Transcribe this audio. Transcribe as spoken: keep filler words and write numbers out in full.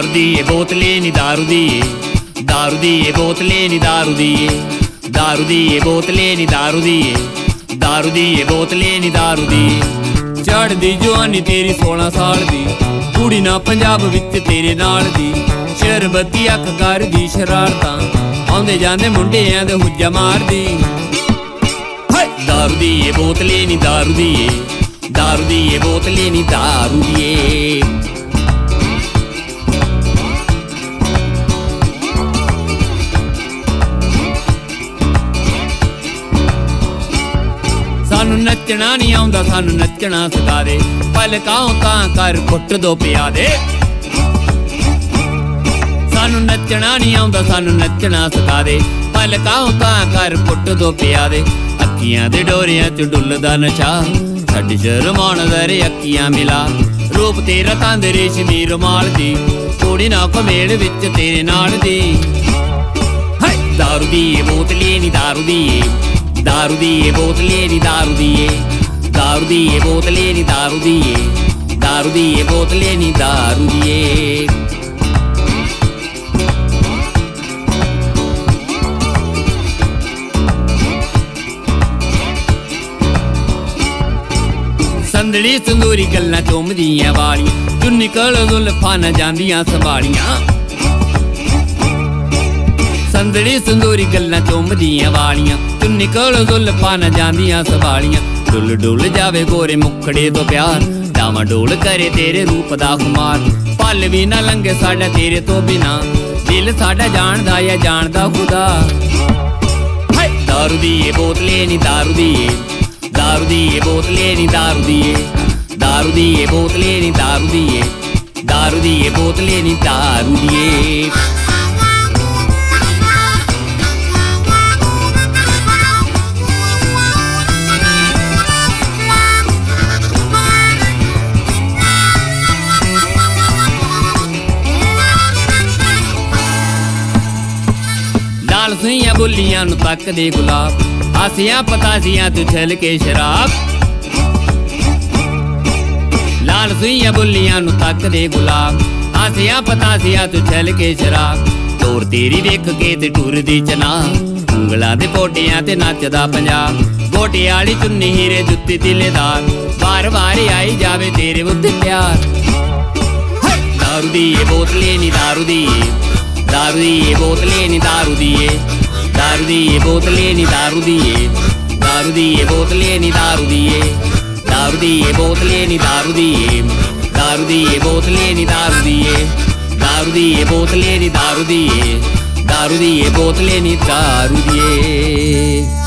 दी ये बोतले नी दारू दी ये, दारू दी ये बोतले नी दारू दी ये, दारू दी ये बोतले नी दारू दी ये, दारू दी ये बोतले नी दारू दी ये। चढ़दी जवानी तेरी सोलह साल दी, कुड़ी ना पंजाब विच तेरे नाल दी, शरबती अख कर दी शरारतां, आंदे जांदे मुंडियां दे हुज्जा मारदी। दारू दी ये बोतले नी दारू दी ये, दारू दी ये बोतले नी दारू दी ये। सानू नचना नहीं आउंदा सानू नचना सिखा दे, पलकां तां कर घुट दो पिया दे। सानू नचना नहीं आउंदा सानू नचना सिखा दे, पलकां तां कर घुट दो पिया दे। अक्कियां दे डोरियां च डुलदा नशा, छड्ड शरमाण दरे अक्कियां मिला, रूप तेरा तंद रेशमी रुमाल दी, कुड़ी ना कमेल विच तेरे नाल दी। दारू दी ये बोतले नी दारू दी ये, दारू दी ये बोतले नी दारू दी ये, दारू दी ये बोतले नी दारू दी ये, दारू दी ये बोतले नी दारू दी ये। संदड़ी संदूरी गल्लां चुमदियां वालियां, चुन्नी कोल जुल्फां न जांदियां संभालियां। संदड़ी संदूरी गल्लां चुमदियां वालियां, चुन्नी कोल जुल्फां न जांदियां संभालियां। डुल डुल जावे गोरे मुखड़े तो प्यार, डावा डोल करे तेरे रूप दा खुमार, पल भी ना लंघे साडा तेरे तो बिना, दिल साडा जानदा या जानदा खुदा। दारू दी ये बोतले नी दारू दी ये, दारू दी ये बोतले नी दारू दी ये, दारू दी ये बोतले नी दारू दी ये, दारू दी ये बोतले नी दारू दी ये। लाल सुइयां बुलियां नू तक दे गुलाब, आसियां पतासियां तू छल के शराब। लाल सुइयां बुलियां नू तक दे गुलाब, आसियां पतासियां तू छल के शराब। टोर तेरी वेख के ते टुरदी चना, उंगलां दे पोटियां ते नचदा पंजाब। गोटे आली चुन्नी हीरे जुत्ती तिलेदार, बार बार आई जावे तेरे उत्ते प्यार। दारू दी ये बोतले नी दारू दी ये, दारू दी ये बोतले नी दारू दी ये, दारू दी ये बोतले नी दारू दी ये, दारू दी ये बोतले नी दारू दी ये, दारू दी ये बोतले नी दारू दी ये, दारू दी ये बोतले नी दारू दी ये, दारू दी ये बोतले नी दारू दी ये, दारू दी ये बोतले नी दारू दी ये।